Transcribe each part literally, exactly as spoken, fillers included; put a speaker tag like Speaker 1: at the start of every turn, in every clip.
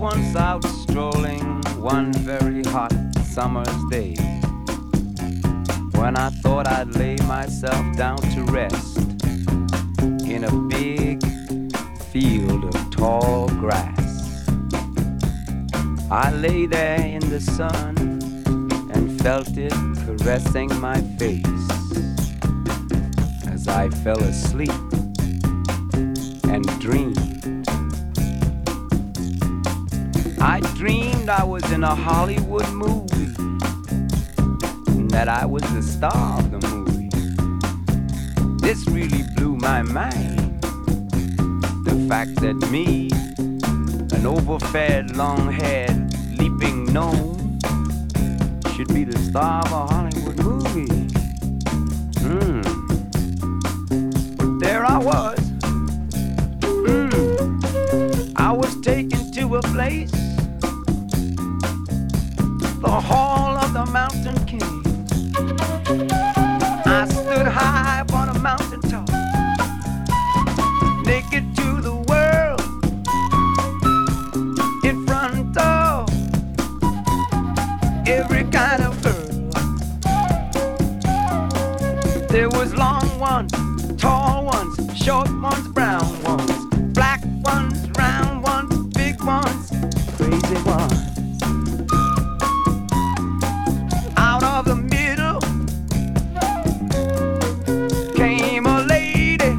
Speaker 1: once out strolling one very hot summer's day, when I thought I'd lay myself down to rest in a big field of tall grass. I lay there in the sun and felt it caressing my face as I fell asleep and dreamed. I dreamed I was in a Hollywood movie, and that I was the star of the movie. This really blew my mind, the fact that me, an overfed, long-haired, leaping gnome, should be the star of a Hollywood movie. Hmm. But there I was. Hmm. I was taken to a place, the Hall of the Mountain King. I stood high upon a mountain top, naked to the world, in front of every kind of girl. There was long ones, tall ones, short ones, brown ones, black ones, round ones, big ones, crazy ones. Out of the middle came a lady.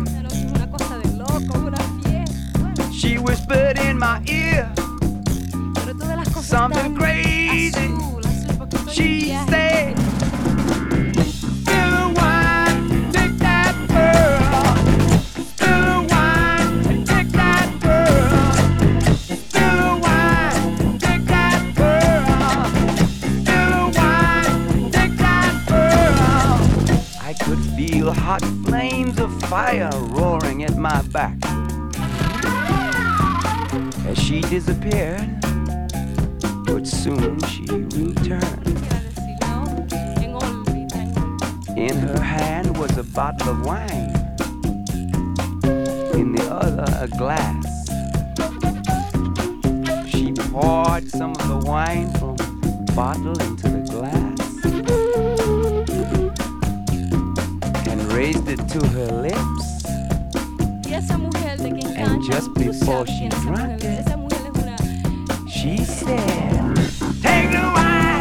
Speaker 1: She whispered in my ear something crazy. She said, "Spill the wine, take that pearl. Spill the wine and take that pearl. Spill the wine, take that pearl. Spill the wine, take that pearl." I could feel hot flames of fire roaring at my back as she disappeared, but soon she returned. In her hand was a bottle of wine, in the other a glass. She poured some of the wine from the bottle into the glass and raised it to her lips. And just before she drank it, she said, "Take the wine."